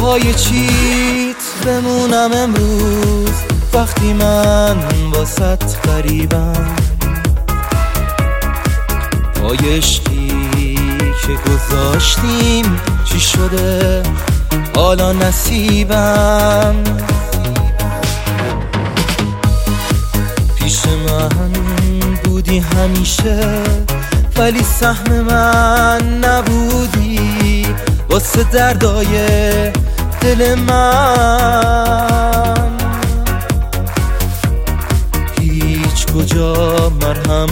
پای چیت بمونم امروز وقتی من واسط غریبم؟ پای عشقی که گذاشتیم چی شده حالا نصیبم؟ پیش من بودی همیشه ولی سهم من نبودی واسه دردای دل من. هیچ کجا مرهم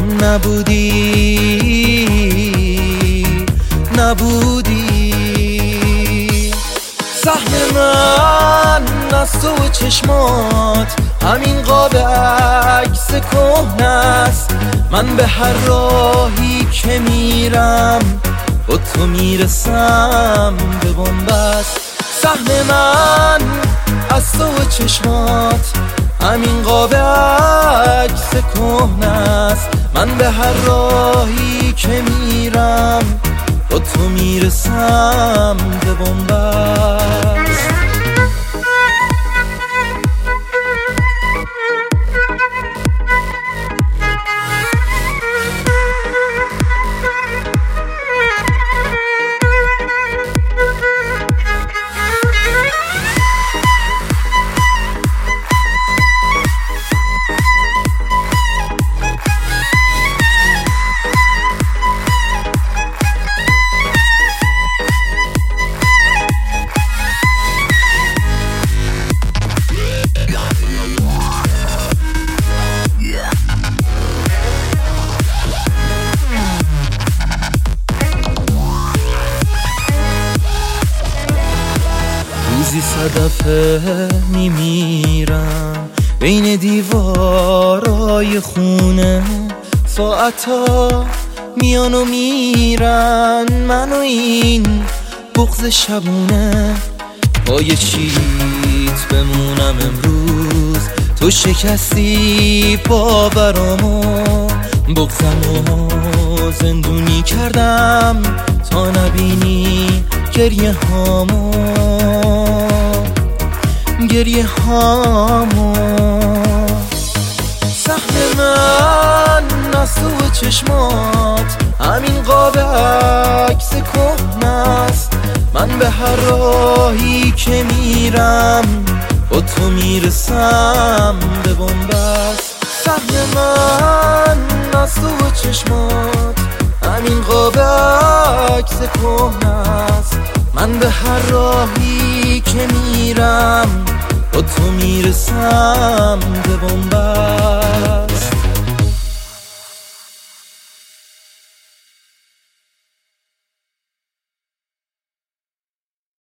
نبودی. سهم من از تو و چشمات همین قاب عکس کهنه است. من به هر راهی که میرم با تو میرسم به بنبست. سهم من از تو و چشمات همین قاب عکس کهنه است. من به هر راهی که میرم با تو میرسم به بنبست. روزی صدفه میمیرم بین دیوارای خونه. ساعتا میان و میرن من و این بغض شبونه. پای چیت بمونم امروز تو شکستی باورامو. بغضمو زندونی کردم تا نبینی گریه هامو. سهم من از تو و چشمات همین قاب عکس کهنه است. من به هر راهی که میرم با تو میرسم به بنبست. سهم من از تو و چشمات همین قاب عکس کهنه است. من به هر راهی که میرم با تو میرسم به بنبست.